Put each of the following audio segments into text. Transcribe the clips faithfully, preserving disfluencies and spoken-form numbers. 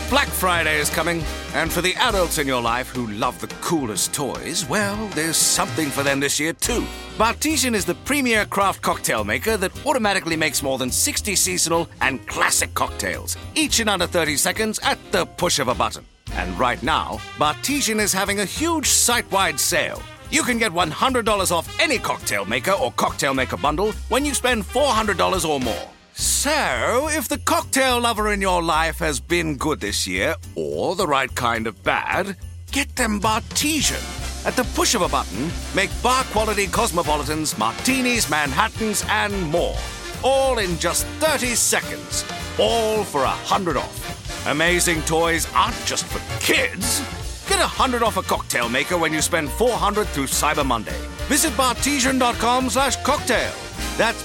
Black Friday is coming, and for the adults in your life who love the coolest toys, well, there's something for them this year too. Bartesian is the premier craft cocktail maker that automatically makes more than sixty seasonal and classic cocktails, each in under thirty seconds at the push of a button. And right now, Bartesian is having a huge site-wide sale. You can get one hundred dollars off any cocktail maker or cocktail maker bundle when you spend four hundred dollars or more. So, if the cocktail lover in your life has been good this year, or the right kind of bad, get them Bartesian. At the push of a button, make bar-quality cosmopolitans, martinis, Manhattans, and more. All in just thirty seconds. All for one hundred off. Amazing toys aren't just for kids. Get one hundred off a cocktail maker when you spend four hundred through Cyber Monday. Visit bartesian.com slash cocktail. That's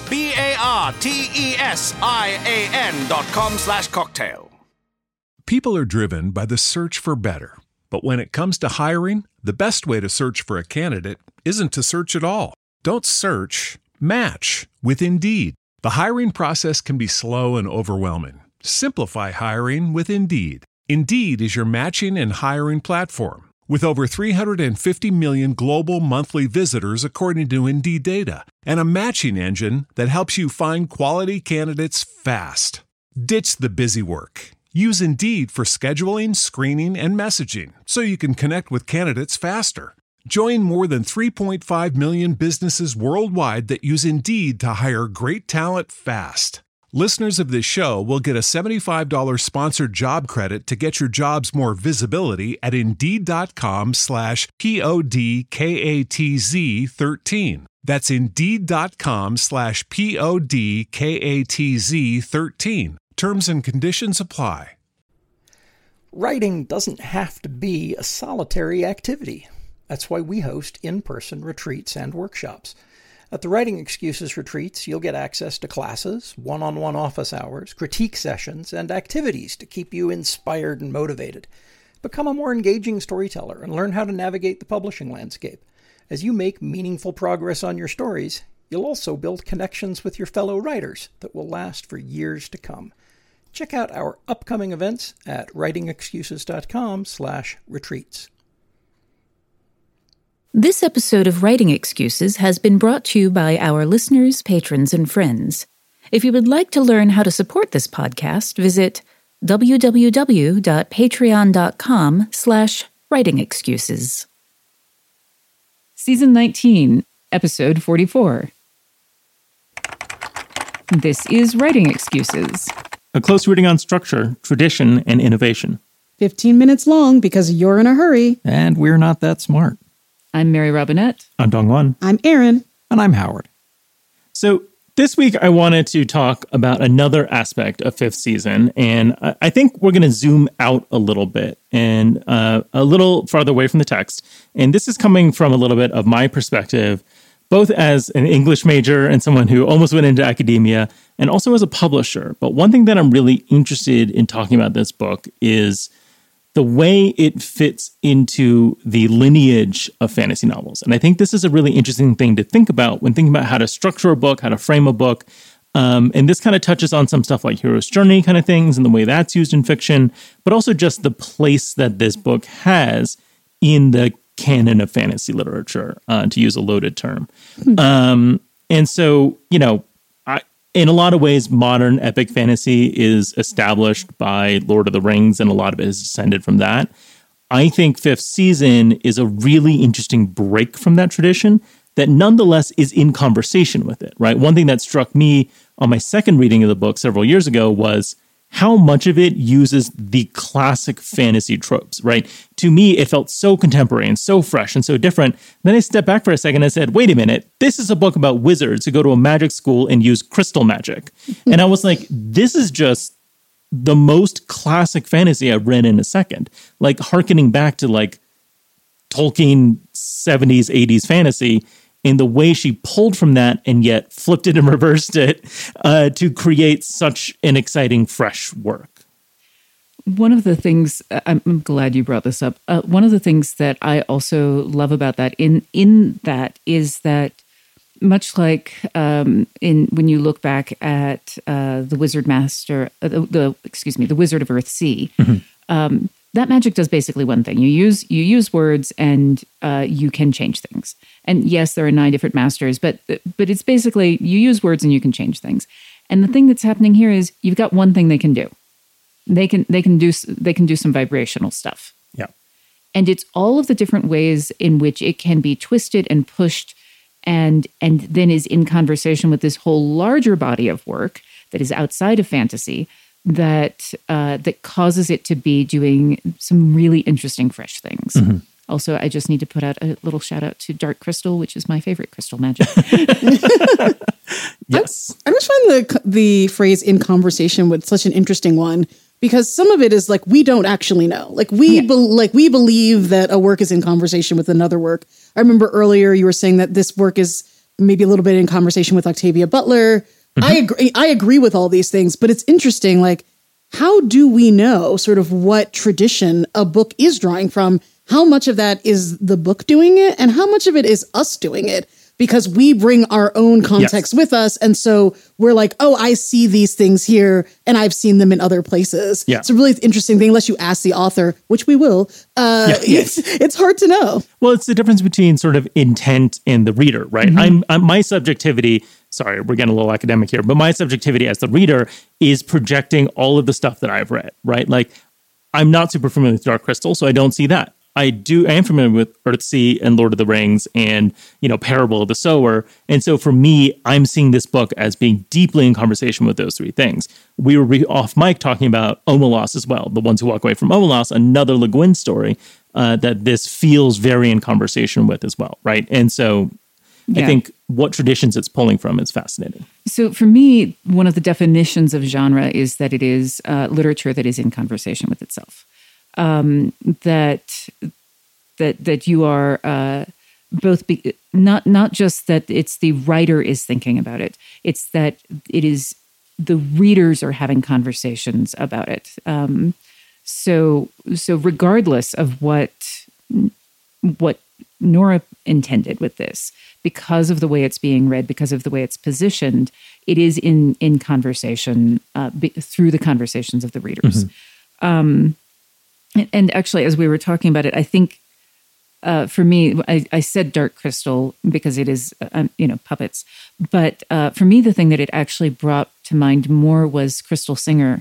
B-A-R-T-E-S-I-A-N dot com slash cocktail. People are driven by the search for better. But when it comes to hiring, the best way to search for a candidate isn't to search at all. Don't search, match with Indeed. The hiring process can be slow and overwhelming. Simplify hiring with Indeed. Indeed is your matching and hiring platform. With over three hundred fifty million global monthly visitors according to Indeed data, and a matching engine that helps you find quality candidates fast. Ditch the busy work. Use Indeed for scheduling, screening, and messaging so you can connect with candidates faster. Join more than three point five million businesses worldwide that use Indeed to hire great talent fast. Listeners of this show will get a seventy-five dollars sponsored job credit to get your jobs more visibility at Indeed.com slash P-O-D-K-A-T-Z 13. That's Indeed.com slash P-O-D-K-A-T-Z 13. Terms and conditions apply. Writing doesn't have to be a solitary activity. That's why we host in-person retreats and workshops. At the Writing Excuses retreats, you'll get access to classes, one-on-one office hours, critique sessions, and activities to keep you inspired and motivated. Become a more engaging storyteller and learn how to navigate the publishing landscape. As you make meaningful progress on your stories, you'll also build connections with your fellow writers that will last for years to come. Check out our upcoming events at writingexcuses.com slash retreats. This episode of Writing Excuses has been brought to you by our listeners, patrons, and friends. If you would like to learn how to support this podcast, visit www.patreon.com slash writing excuses. Season nineteen, Episode forty-four. This is Writing Excuses. A close reading on structure, tradition, and innovation. fifteen minutes long because you're in a hurry. And we're not that smart. I'm Mary Robinette. I'm Dongwon. I'm Aaron. And I'm Howard. So this week I wanted to talk about another aspect of fifth season, and I think we're going to zoom out a little bit and uh, a little farther away from the text. And this is coming from a little bit of my perspective, both as an English major and someone who almost went into academia, and also as a publisher. But one thing that I'm really interested in talking about this book is the way it fits into the lineage of fantasy novels. And I think this is a really interesting thing to think about when thinking about how to structure a book, how to frame a book. Um, and this kind of touches on some stuff like Hero's Journey kind of things and the way that's used in fiction, but also just the place that this book has in the canon of fantasy literature, uh, to use a loaded term. Mm-hmm. Um, and so, you know, I, in a lot of ways, modern epic fantasy is established by Lord of the Rings, and a lot of it is descended from that. I think fifth season is a really interesting break from that tradition that nonetheless is in conversation with it, right? One thing that struck me on my second reading of the book several years ago was how much of it uses the classic fantasy tropes, right? To me, it felt so contemporary and so fresh and so different. Then I stepped back for a second and said, wait a minute, this is a book about wizards who go to a magic school and use crystal magic. And I was like, this is just the most classic fantasy I've read in a second. Like hearkening back to like Tolkien seventies, eighties fantasy, in the way she pulled from that and yet flipped it and reversed it uh, to create such an exciting, fresh work. One of the things, I'm glad you brought this up, uh, one of the things that I also love about that in in that is that much like um, in when you look back at uh, the Wizard Master, uh, the, the excuse me, the Wizard of Earthsea, mm-hmm. Um, that magic does basically one thing. You use you use words and uh, you can change things. And yes, there are nine different masters, but but it's basically you use words and you can change things. And the thing that's happening here is you've got one thing they can do. They can they can do they can do some vibrational stuff. Yeah. And it's all of the different ways in which it can be twisted and pushed and and then is in conversation with this whole larger body of work that is outside of fantasy that uh, that causes it to be doing some really interesting, fresh things. Mm-hmm. Also, I just need to put out a little shout out to Dark Crystal, which is my favorite crystal magic. Yes. I, I just find the the phrase "in conversation" with such an interesting one, because some of it is like we don't actually know. Like we yeah. be, like we believe that a work is in conversation with another work. I remember earlier you were saying that this work is maybe a little bit in conversation with Octavia Butler. Mm-hmm. I agree. I agree with all these things, but it's interesting. Like, how do we know sort of what tradition a book is drawing from? How much of that is the book doing it, and how much of it is us doing it? Because we bring our own context yes. with us. And so we're like, oh, I see these things here and I've seen them in other places. Yeah. It's a really interesting thing, unless you ask the author, which we will. Uh, yeah. it's, it's hard to know. Well, it's the difference between sort of intent and the reader, right? Mm-hmm. I'm, I'm my subjectivity, sorry, we're getting a little academic here, but my subjectivity as the reader is projecting all of the stuff that I've read, right? Like, I'm not super familiar with Dark Crystal, so I don't see that. I do. I am familiar with Earthsea and Lord of the Rings and, you know, Parable of the Sower. And so for me, I'm seeing this book as being deeply in conversation with those three things. We were re- off mic talking about Omelas as well. The Ones Who Walk Away from Omelas, another Le Guin story uh, that this feels very in conversation with as well, right? And so yeah. I think what traditions it's pulling from is fascinating. So for me, one of the definitions of genre is that it is uh, literature that is in conversation with itself. Um, that that that you are uh, both be, not not just that it's the writer is thinking about it. It's that it is the readers are having conversations about it. Um, so so regardless of what what Nora intended with this, because of the way it's being read, because of the way it's positioned, it is in in conversation uh, be, through the conversations of the readers. Mm-hmm. Um, And actually, as we were talking about it, I think uh, for me, I, I said Dark Crystal because it is, uh, you know, puppets. But uh, for me, the thing that it actually brought to mind more was Crystal Singer,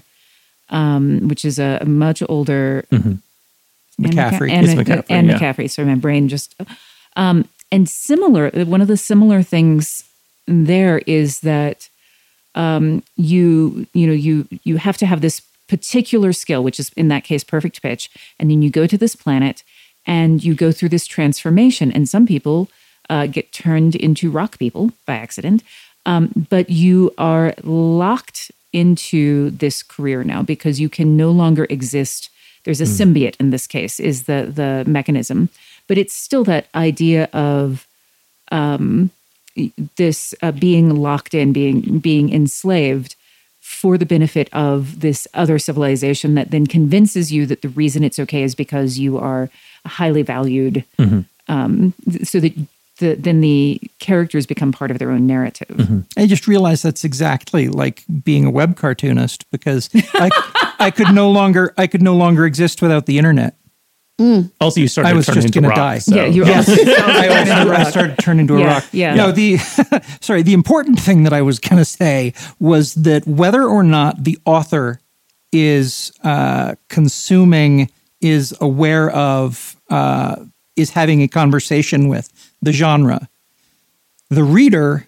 um, which is a, a much older mm-hmm. McCaffrey. Anne, Anne, McCaffrey, Anne yeah. McCaffrey. Sorry, my brain just. Um, and similar, one of the similar things there is that um, you, you know, you you have to have this particular skill, which is in that case perfect pitch, and then you go to this planet and you go through this transformation, and some people uh, get turned into rock people by accident, um, but you are locked into this career now because you can no longer exist. There's a mm. symbiote in this case is the the mechanism, but it's still that idea of um, this uh, being locked in, being being enslaved for the benefit of this other civilization that then convinces you that the reason it's okay is because you are highly valued. Mm-hmm. Um, so that the, then the characters become part of their own narrative. Mm-hmm. I just realized that's exactly like being a web cartoonist, because I, I could no longer I could no longer exist without the internet. Mm. Also, you started I was to turn just into going to rock, die. So. Yeah, you yes. I, also, I started to turn into a yeah, rock. Yeah. No, the sorry. The important thing that I was going to say was that whether or not the author is uh, consuming, is aware of, uh, is having a conversation with the genre, the reader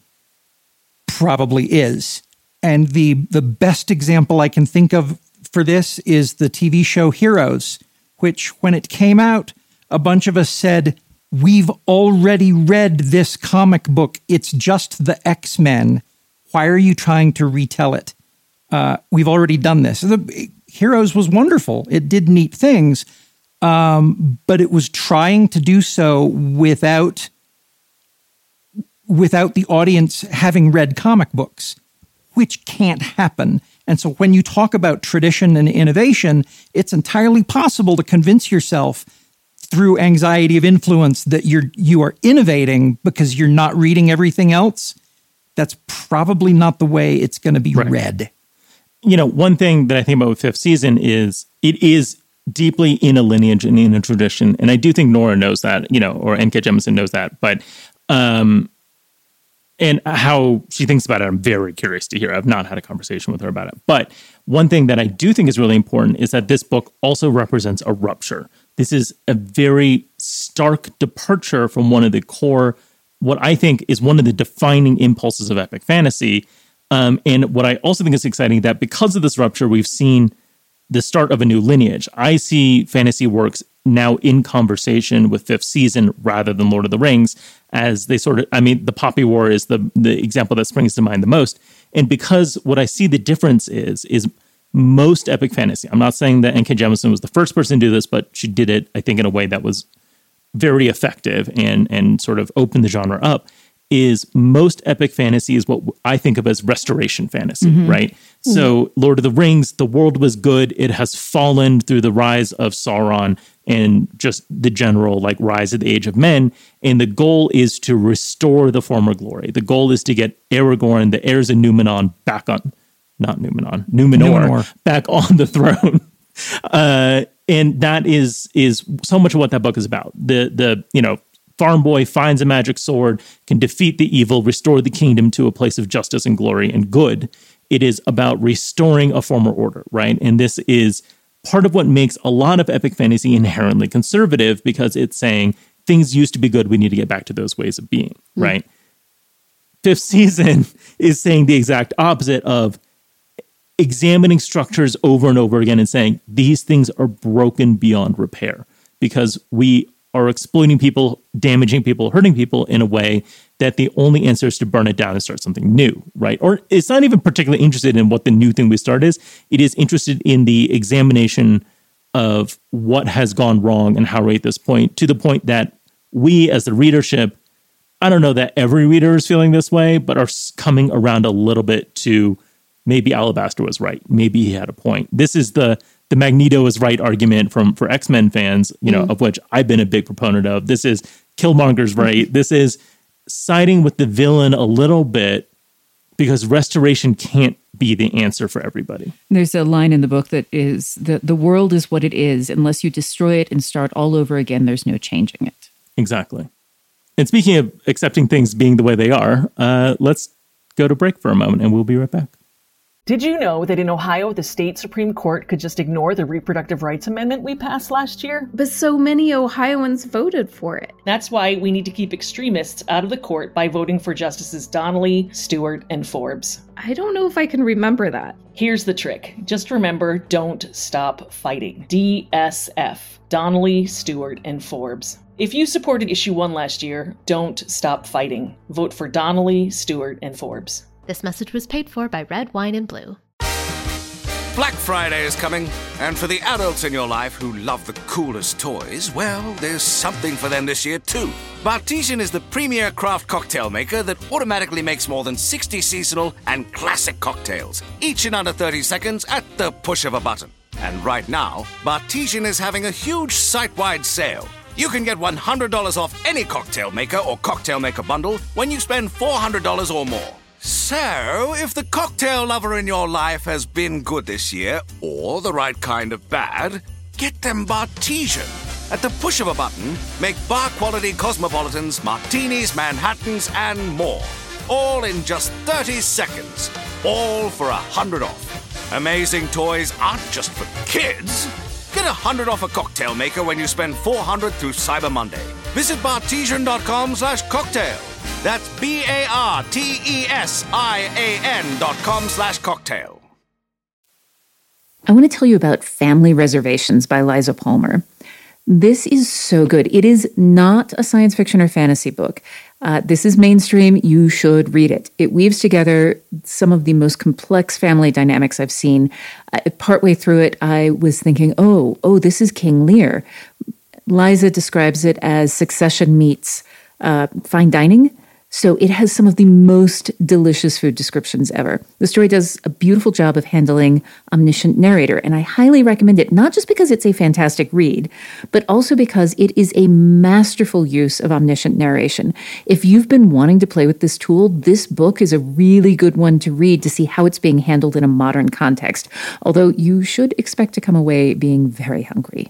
probably is. And the the best example I can think of for this is the T V show Heroes, which when it came out, a bunch of us said, we've already read this comic book. It's just the X-Men. Why are you trying to retell it? Uh, we've already done this. The Heroes was wonderful. It did neat things, um, but it was trying to do so without, without the audience having read comic books, which can't happen. And so when you talk about tradition and innovation, it's entirely possible to convince yourself through anxiety of influence that you're you are innovating because you're not reading everything else. That's probably not the way it's going to be right. read. You know, one thing that I think about with fifth season is it is deeply in a lineage and in a tradition. And I do think Nora knows that, you know, or N K. Jemisin knows that. But, um, and how she thinks about it, I'm very curious to hear. I've not had a conversation with her about it. But one thing that I do think is really important is that this book also represents a rupture. This is a very stark departure from one of the core, what I think is one of the defining impulses of epic fantasy. Um, and what I also think is exciting, that because of this rupture, we've seen the start of a new lineage. I see fantasy works now in conversation with Fifth Season rather than Lord of the Rings, as they sort of, I mean, the Poppy War is the the example that springs to mind the most. And because what I see the difference is, is most epic fantasy, I'm not saying that N K. Jemisin was the first person to do this, but she did it, I think, in a way that was very effective and and sort of opened the genre up, is most epic fantasy is what I think of as restoration fantasy, mm-hmm. right? Mm-hmm. So Lord of the Rings, the world was good. It has fallen through the rise of Sauron and just the general like rise of the Age of Men. And the goal is to restore the former glory. The goal is to get Aragorn, the heirs of Numenor, back on, not Numenor, Numenor, Numenor. back on the throne. Uh, and that is is so much of what that book is about. The the you know. Farm boy finds a magic sword, can defeat the evil, restore the kingdom to a place of justice and glory and good. It is about restoring a former order, right? And this is part of what makes a lot of epic fantasy inherently conservative, because it's saying things used to be good, we need to get back to those ways of being, mm. right? Fifth Season is saying the exact opposite of examining structures over and over again and saying these things are broken beyond repair because we are exploiting people, damaging people, hurting people in a way that the only answer is to burn it down and start something new, right? Or it's not even particularly interested in what the new thing we start is. It is interested in the examination of what has gone wrong and how we're at this point, to the point that we as the readership, I don't know that every reader is feeling this way, but are coming around a little bit to maybe Alabaster was right. Maybe he had a point. This is the the Magneto is right argument from for X-Men fans, you know, mm. of which I've been a big proponent of. This is Killmonger's right. This is siding with the villain a little bit because restoration can't be the answer for everybody. There's a line in the book that is, the, the world is what it is. Unless you destroy it and start all over again, there's no changing it. Exactly. And speaking of accepting things being the way they are, uh, let's go to break for a moment and we'll be right back. Did you know that in Ohio, the state Supreme Court could just ignore the reproductive rights amendment we passed last year? But so many Ohioans voted for it. That's why we need to keep extremists out of the court by voting for Justices Donnelly, Stewart, and Forbes. I don't know if I can remember that. Here's the trick. Just remember, don't stop fighting. D S F. Donnelly, Stewart, and Forbes. If you supported issue one last year, don't stop fighting. Vote for Donnelly, Stewart, and Forbes. This message was paid for by Red Wine and Blue. Black Friday is coming, and for the adults in your life who love the coolest toys, well, there's something for them this year too. Bartesian is the premier craft cocktail maker that automatically makes more than sixty seasonal and classic cocktails, each in under thirty seconds at the push of a button. And right now, Bartesian is having a huge site-wide sale. You can get one hundred dollars off any cocktail maker or cocktail maker bundle when you spend four hundred dollars or more. So, if the cocktail lover in your life has been good this year, or the right kind of bad, get them Bartesian. At the push of a button, make bar-quality cosmopolitans, martinis, Manhattans, and more. All in just thirty seconds. All for one hundred off. Amazing toys aren't just for kids. Get one hundred off a cocktail maker when you spend four hundred through Cyber Monday. Visit bartesian.com slash cocktail. That's B-A-R-T-E-S-I-A-N dot com slash cocktail. I want to tell you about Family Reservations by Liza Palmer. This is so good. It is not a science fiction or fantasy book. Uh, this is mainstream. You should read it. It weaves together some of the most complex family dynamics I've seen. Uh, partway through it, I was thinking, oh, oh, this is King Lear. Liza describes it as Succession meets uh, fine dining. So it has some of the most delicious food descriptions ever. The story does a beautiful job of handling omniscient narrator, and I highly recommend it, not just because it's a fantastic read, but also because it is a masterful use of omniscient narration. If you've been wanting to play with this tool, this book is a really good one to read to see how it's being handled in a modern context, although you should expect to come away being very hungry.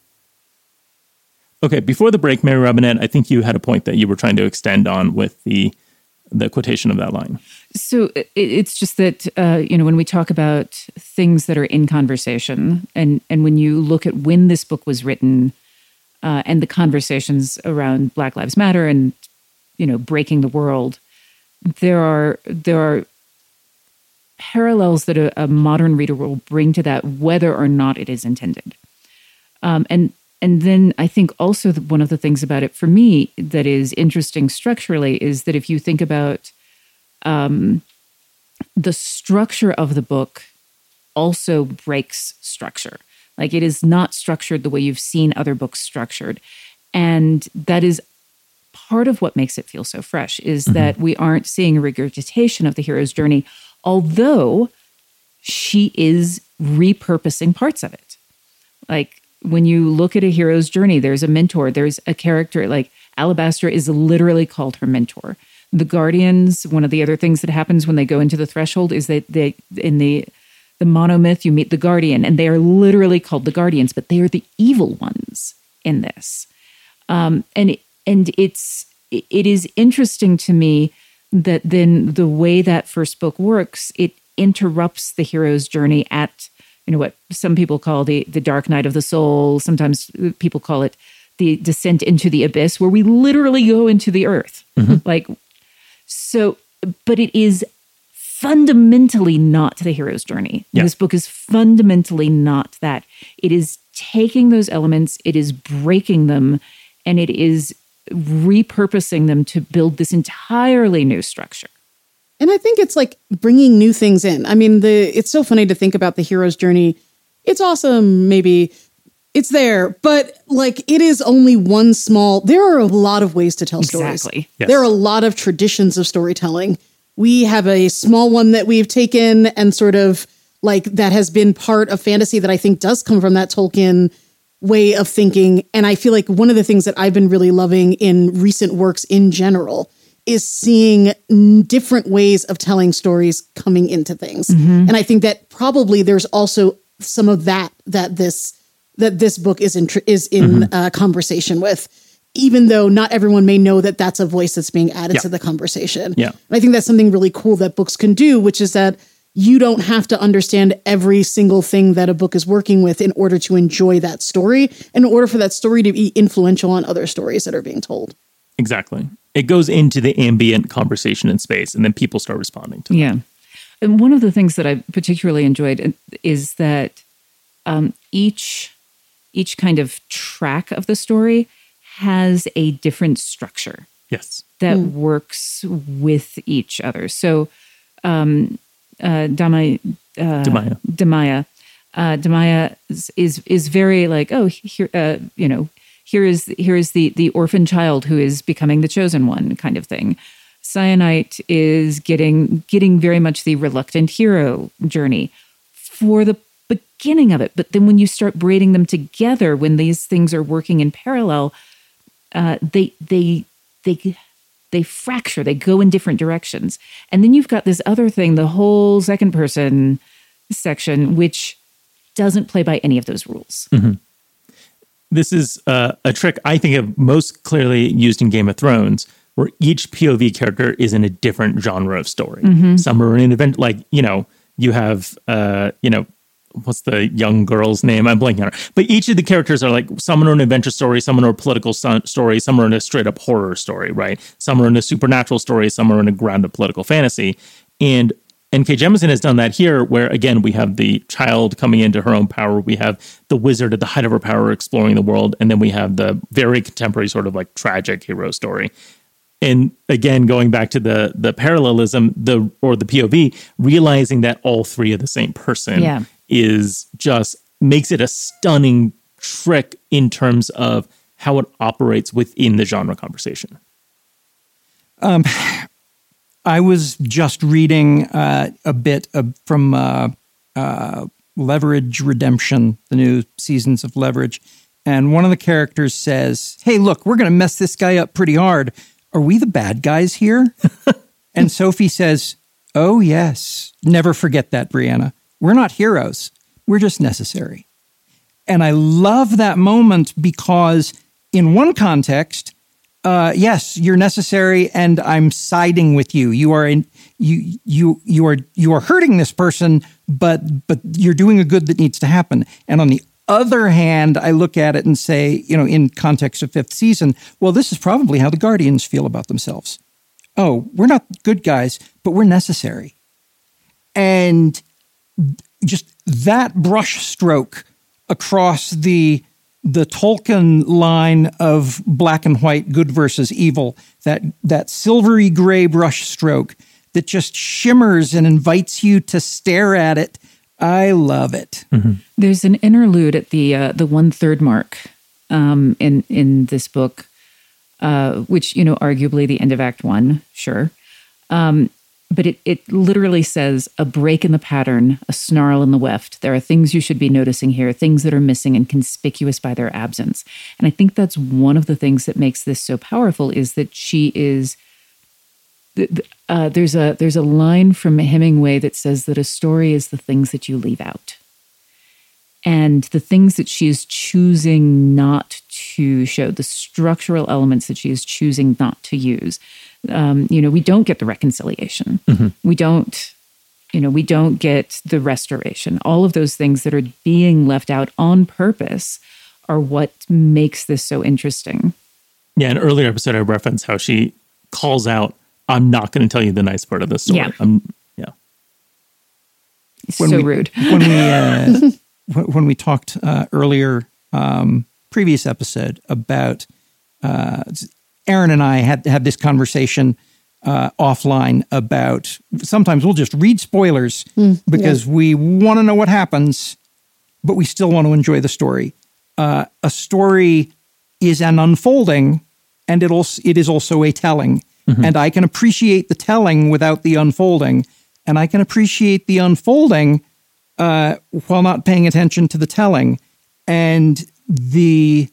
Okay, before the break, Mary Robinette, I think you had a point that you were trying to extend on with the the quotation of that line. So it, it's just that, uh, you know, when we talk about things that are in conversation, and, and when you look at when this book was written uh, and the conversations around Black Lives Matter and, you know, breaking the world, there are there are parallels that a, a modern reader will bring to that, whether or not it is intended. Um, and And then I think also that one of the things about it for me that is interesting structurally is that if you think about um, the structure of the book also breaks structure. Like it is not structured the way you've seen other books structured. And that is part of what makes it feel so fresh is mm-hmm. that we aren't seeing a regurgitation of the hero's journey, although she is repurposing parts of it. Like, when you look at a hero's journey, there's a mentor, there's a character, like Alabaster is literally called her mentor. The Guardians, one of the other things that happens when they go into the threshold is that they, in the, the monomyth, you meet the Guardian, and they are literally called the Guardians, but they are the evil ones in this. Um, and, and it's, it is interesting to me that then the way that first book works, it interrupts the hero's journey at, you know, what some people call the, the dark night of the soul. Sometimes people call it the descent into the abyss, where we literally go into the earth. Mm-hmm. Like, so, but it is fundamentally not the hero's journey. Yeah. This book is fundamentally not that. It is taking those elements, it is breaking them, and it is repurposing them to build this entirely new structure. And I think it's like bringing new things in. I mean, the it's so funny to think about the hero's journey. It's awesome, maybe. It's there, but like it is only one small, there are a lot of ways to tell exactly. stories. Yes. There are a lot of traditions of storytelling. We have a small one that we've taken and sort of like that has been part of fantasy that I think does come from that Tolkien way of thinking. And I feel like one of the things that I've been really loving in recent works in general is seeing different ways of telling stories coming into things. Mm-hmm. And I think that probably there's also some of that, that this, that this book is in, is in mm-hmm. uh, conversation with, even though not everyone may know that that's a voice that's being added yeah. to the conversation. Yeah. And I think that's something really cool that books can do, which is that you don't have to understand every single thing that a book is working with in order to enjoy that story, and in order for that story to be influential on other stories that are being told. Exactly. It goes into the ambient conversation in space, and then people start responding to it. Yeah. And one of the things that I particularly enjoyed is that um, each each kind of track of the story has a different structure. Yes. That mm. works with each other. So um, uh, Damaya, uh, Damaya. Damaya, uh, Damaya is, is is very like, oh, here, uh, you know, Here is here is the the orphan child who is becoming the chosen one, kind of thing. Cyanite is getting getting very much the reluctant hero journey for the beginning of it, but then when you start braiding them together, when these things are working in parallel, uh, they they they they fracture. They go in different directions, and then you've got this other thing, the whole second person section, which doesn't play by any of those rules. Mm-hmm. This is uh, a trick I think of most clearly used in Game of Thrones, where each P O V character is in a different genre of story. Mm-hmm. Some are in an event, like, you know, you have, uh, you know, what's the young girl's name? I'm blanking on her. But each of the characters are like, some are in an adventure story, some are in a political story, some are in a straight up horror story, right? Some are in a supernatural story, some are in a grounded political fantasy. And N K. Jemisin has done that here, where, again, we have the child coming into her own power. We have the wizard at the height of her power exploring the world. And then we have the very contemporary sort of like tragic hero story. And again, going back to the the parallelism, the or the P O V, realizing that all three are the same person yeah. is just makes it a stunning trick in terms of how it operates within the genre conversation. Um, I was just reading uh, a bit of, from uh, uh, Leverage Redemption, the new seasons of Leverage, and one of the characters says, "Hey, look, we're going to mess this guy up pretty hard. Are we the bad guys here?" And Sophie says, "Oh, yes. Never forget that, Brianna. We're not heroes. We're just necessary." And I love that moment because in one context, uh, yes, you're necessary and I'm siding with you. You are in, you, you, you are, you are hurting this person, but, but you're doing a good that needs to happen. And on the other hand, I look at it and say, you know, in context of fifth season, well, this is probably how the Guardians feel about themselves. Oh, we're not good guys, but we're necessary. And just that brush stroke across the the Tolkien line of black and white, good versus evil, that that silvery gray brush stroke that just shimmers and invites you to stare at it. I love it. Mm-hmm. There's an interlude at the uh, the one third mark um, in in this book, uh, which, you know, arguably the end of Act One, sure. Um, But it, it literally says, a break in the pattern, a snarl in the weft. There are things you should be noticing here, things that are missing and conspicuous by their absence. And I think that's one of the things that makes this so powerful is that she is, uh, there's a there's a line from Hemingway that says that a story is the things that you leave out. And the things that she is choosing not to show, the structural elements that she is choosing not to use. Um, you know, we don't get the reconciliation. Mm-hmm. We don't, you know, we don't get the restoration. All of those things that are being left out on purpose are what makes this so interesting. Yeah, in an earlier episode, I referenced how she calls out, "I'm not going to tell you the nice part of the story." Yeah. I'm, yeah. It's when so we, rude. When we, uh, when we talked uh, earlier, um, previous episode about uh, Aaron and I had had this conversation uh, offline about sometimes we'll just read spoilers mm, because yeah. we want to know what happens, but we still want to enjoy the story. Uh, a story is an unfolding, and it also it is also a telling. Mm-hmm. And I can appreciate the telling without the unfolding, and I can appreciate the unfolding uh, while not paying attention to the telling. And the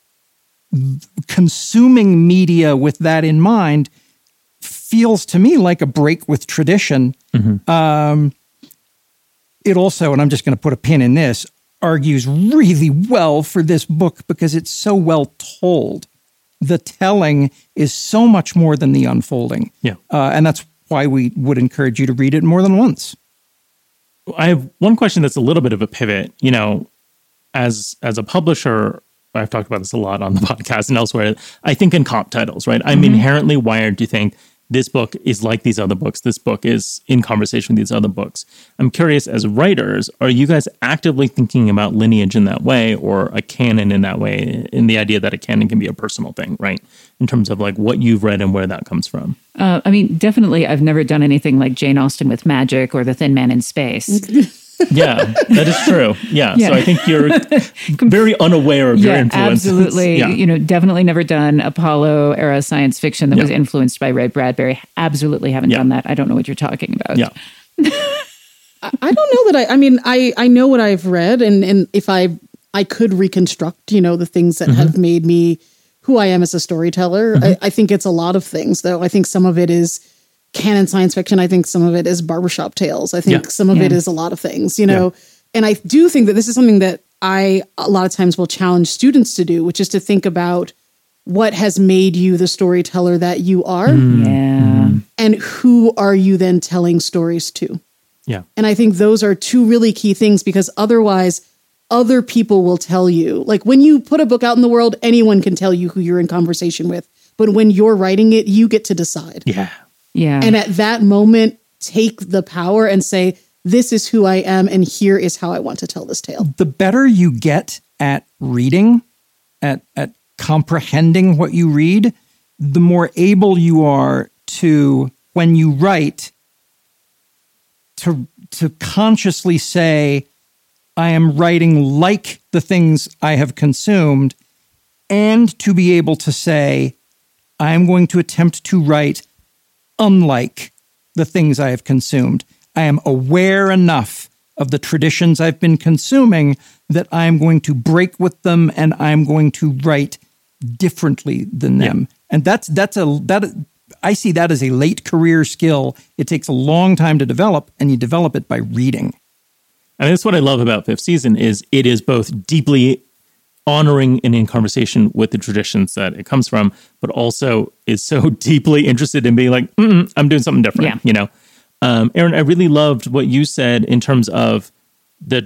consuming media with that in mind feels to me like a break with tradition. Mm-hmm. Um, it also, and I'm just going to put a pin in this, argues really well for this book because it's so well told. The telling is so much more than the unfolding. Yeah. Uh, and that's why we would encourage you to read it more than once. I have one question that's a little bit of a pivot. You know, as as a publisher, I've talked about this a lot on the podcast and elsewhere. I think in comp titles, right? I'm mm-hmm. inherently wired to think this book is like these other books. This book is in conversation with these other books. I'm curious, as writers, are you guys actively thinking about lineage in that way or a canon in that way, in the idea that a canon can be a personal thing, right? In terms of like what you've read and where that comes from. Uh, I mean, definitely I've never done anything like Jane Austen with magic or The Thin Man in Space. Yeah, that is true. Yeah, yeah. So I think you're very unaware of your yeah, influences. Absolutely. Yeah. You know, definitely never done Apollo era science fiction that yeah. was influenced by Ray Bradbury. Absolutely haven't yeah. done that. I don't know what you're talking about. Yeah. I don't know that I, I mean, I, I know what I've read, and, and if I, I could reconstruct, you know, the things that mm-hmm. have made me who I am as a storyteller. Mm-hmm. I, I think it's a lot of things, though. I think some of it is canon science fiction. I think some of it is barbershop tales. I think yeah. some of yeah. it is a lot of things, you know, yeah. and I do think that this is something that I, a lot of times will challenge students to do, which is to think about what has made you the storyteller that you are. Mm. Yeah. And who are you then telling stories to? Yeah. And I think those are two really key things, because otherwise other people will tell you, like when you put a book out in the world, anyone can tell you who you're in conversation with. But when you're writing it, you get to decide. Yeah. Yeah. And at that moment, take the power and say, this is who I am, and here is how I want to tell this tale. The better you get at reading, at, at comprehending what you read, the more able you are to, when you write, to, to consciously say, I am writing like the things I have consumed, and to be able to say, I am going to attempt to write unlike the things I have consumed. I am aware enough of the traditions I've been consuming that I'm going to break with them and I'm going to write differently than them. Yeah. And that's that's a that I see that as a late career skill. It takes a long time to develop, and you develop it by reading. And that's what I love about Fifth Season is it is both deeply honoring and in conversation with the traditions that it comes from, but also is so deeply interested in being like, Mm-mm, I'm doing something different, yeah. you know? Um, Aaron, I really loved what you said in terms of the,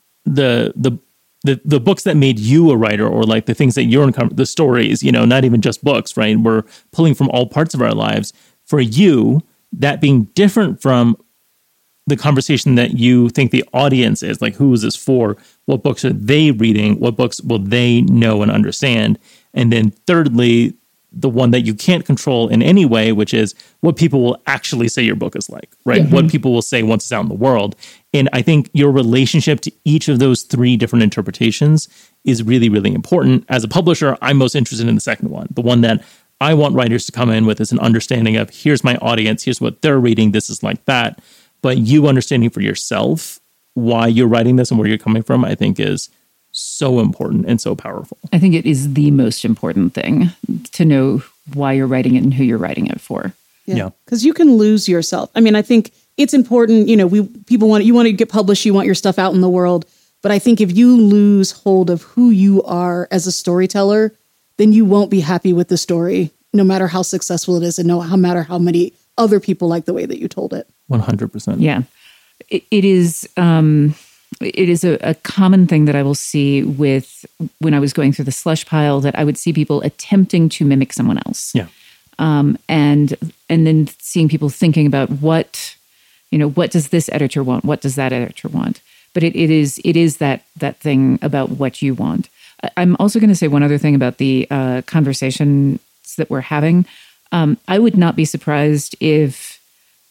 the, the, the, the books that made you a writer, or like the things that you're in, the stories, you know, not even just books, right? We're pulling from all parts of our lives. For you, that being different from the conversation that you think the audience is, like, who is this for? What books are they reading? What books will they know and understand? And then thirdly, the one that you can't control in any way, which is what people will actually say your book is like, right? Mm-hmm. What people will say once it's out in the world. And I think your relationship to each of those three different interpretations is really, really important. As a publisher, I'm most interested in the second one, the one that I want writers to come in with is an understanding of, here's my audience, here's what they're reading, this is like that. But you understanding for yourself why you're writing this and where you're coming from, I think is so important and so powerful. I think it is the most important thing to know why you're writing it and who you're writing it for. Yeah. Because yeah. you can lose yourself. I mean, I think it's important, you know, we people want, you want to get published, you want your stuff out in the world. But I think if you lose hold of who you are as a storyteller, then you won't be happy with the story, no matter how successful it is and no matter how many other people like the way that you told it. one hundred percent. Yeah. It, it is um, it is a, a common thing that I will see with when I was going through the slush pile, that I would see people attempting to mimic someone else. Yeah. Um, and and then seeing people thinking about what, you know, what does this editor want? What does that editor want? But it, it is it is that that thing about what you want. I, I'm also going to say one other thing about the uh, conversations that we're having. Um, I would not be surprised if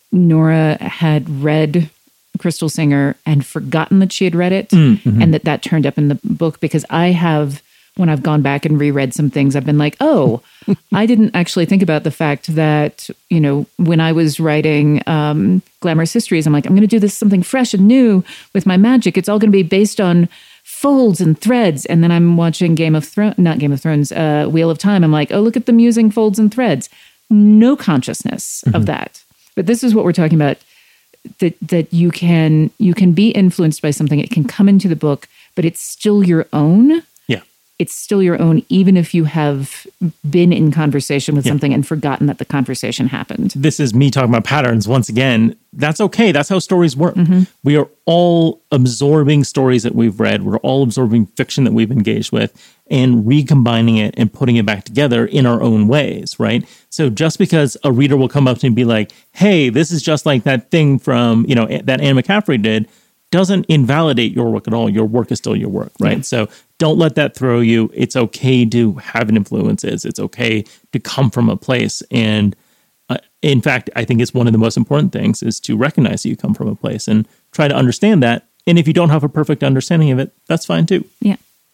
Nora had read Crystal Singer and forgotten that she had read it, mm-hmm. and that that turned up in the book, because I have, when I've gone back and reread some things, I've been like, oh, I didn't actually think about the fact that, you know, when I was writing um, Glamorous Histories, I'm like, I'm going to do this something fresh and new with my magic. It's all going to be based on folds and threads. And then I'm watching Game of Thrones, not Game of Thrones, uh, Wheel of Time. I'm like, oh, look at them using folds and threads. No consciousness mm-hmm. of that. But this is what we're talking about, that that you can you can be influenced by something. It can come into the book, but it's still your own. Yeah. It's still your own, even if you have been in conversation with yeah. something and forgotten that the conversation happened. This is me talking about patterns once again. That's okay. That's how stories work. Mm-hmm. We are all absorbing stories that we've read. We're all absorbing fiction that we've engaged with and recombining it and putting it back together in our own ways, right? So just because a reader will come up to me and be like, hey, this is just like that thing from, you know, that Anne McCaffrey did, doesn't invalidate your work at all. Your work is still your work, right? Yeah. So don't let that throw you. It's okay to have influences. It's okay to come from a place. And uh, in fact, I think it's one of the most important things is to recognize that you come from a place and try to understand that. And if you don't have a perfect understanding of it, that's fine too. Yeah.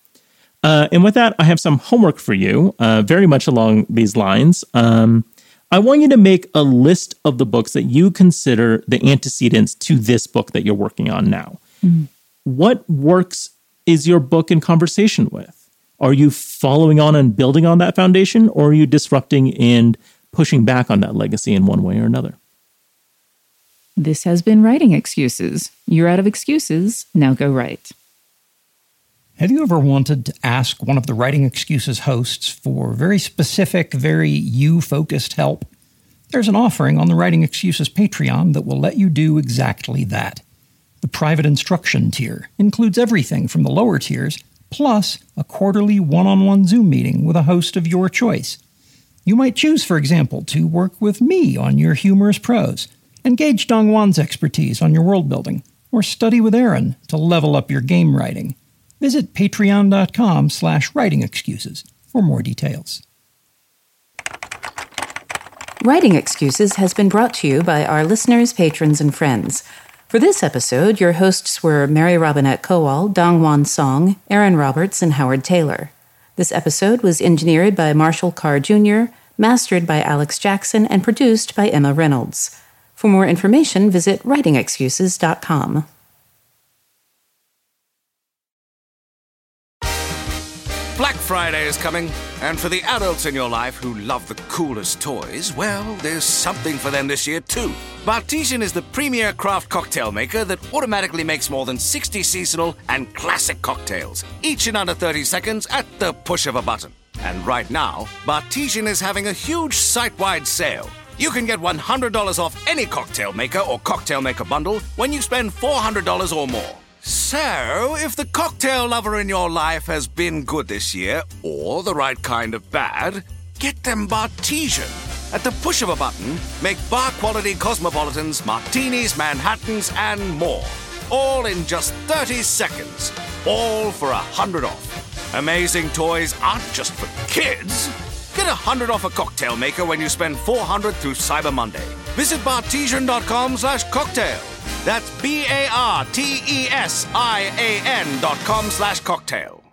Uh, and with that, I have some homework for you, uh, very much along these lines. Um, I want you to make a list of the books that you consider the antecedents to this book that you're working on now. Mm-hmm. What works is your book in conversation with? Are you following on and building on that foundation, or are you disrupting and pushing back on that legacy in one way or another? This has been Writing Excuses. You're out of excuses. Now go write. Have you ever wanted to ask one of the Writing Excuses hosts for very specific, very you-focused help? There's an offering on the Writing Excuses Patreon that will let you do exactly that. The private instruction tier includes everything from the lower tiers, plus a quarterly one-on-one Zoom meeting with a host of your choice. You might choose, for example, to work with me on your humorous prose, engage Dongwan's expertise on your world building, or study with Aaron to level up your game writing. Visit patreon.com slash writing excuses for more details. Writing Excuses has been brought to you by our listeners, patrons, and friends. For this episode, your hosts were Mary Robinette Kowal, Dongwan Song, Aaron Roberts, and Howard Taylor. This episode was engineered by Marshall Carr Junior, mastered by Alex Jackson and produced by Emma Reynolds. For more information, visit writing excuses dot com. Black Friday is coming, and for the adults in your life who love the coolest toys, well, there's something for them this year too. Bartesian is the premier craft cocktail maker that automatically makes more than sixty seasonal and classic cocktails, each in under thirty seconds at the push of a button. And right now, Bartesian is having a huge site-wide sale. You can get one hundred dollars off any cocktail maker or cocktail maker bundle when you spend four hundred dollars or more. So, if the cocktail lover in your life has been good this year, or the right kind of bad, get them Bartesian. At the push of a button, make bar-quality cosmopolitans, martinis, Manhattans, and more. All in just thirty seconds. All for one hundred off. Amazing toys aren't just for kids. Get one hundred off a cocktail maker when you spend four hundred through Cyber Monday. Visit bartesian dot com slash cocktail. That's B A R T E S I A N dot com slash cocktail.